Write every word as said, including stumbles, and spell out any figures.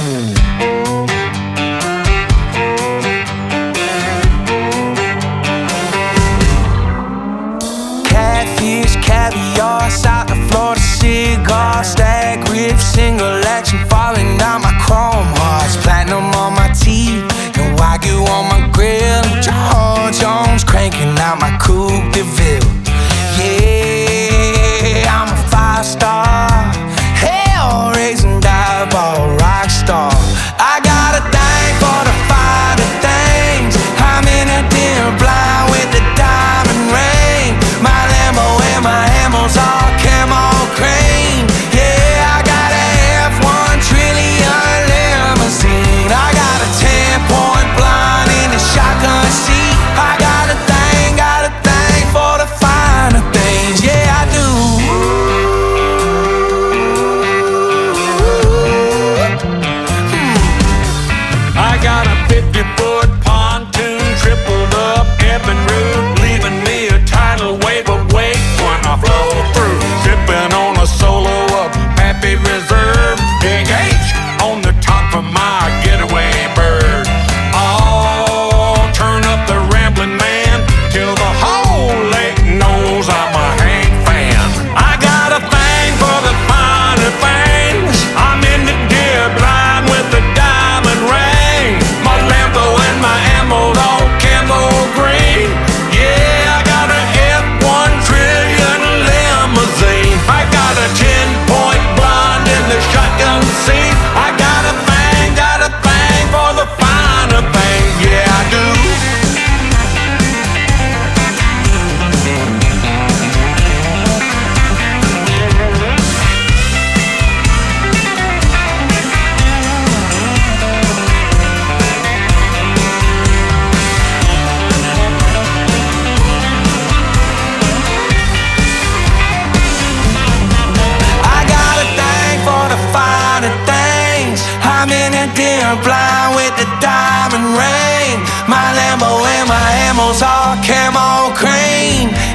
Catfish, caviar, South of Florida cigar, stag rib, single action, falling down my chrome hearts, platinum on my teeth, and Wagyu on my grill. George Jones cranking out my Coupe de Ville. Yeah, I'm a five star, hell raising dive-ball rock star. I got a thing for the finer things. I'm in a dim blind with the diamond ring. My Lambo and my Hamels all camo cream. Yeah, I got a F one trillion limousine. I got a ten-point blind in the shotgun seat. I got a thing, got a thing for the finer things. Yeah, I do. I got a fifty-foot pontoon, tripled up Evan Root, leaving me a tidal wave of weight when I flow through. Sipping on a solo of Pappy Reserve, Big H on the top of my getaway bird. Oh, turn up the rambling man till the whole lake knows I'm a Hank fan. I got a thing for the finer things. I'm in the deer blind with the diamond ring. My Lambo and my ammo all camo green. Yeah, I got a F one trillion limousine. I got a ten-point blonde in the shotgun seat. I got a thing, got a thing for the finer things. Yeah, I do. I got a thing for the finer things. I'm in a dim blind with the diamond ring. My Lambo and my Hamels all camo cream.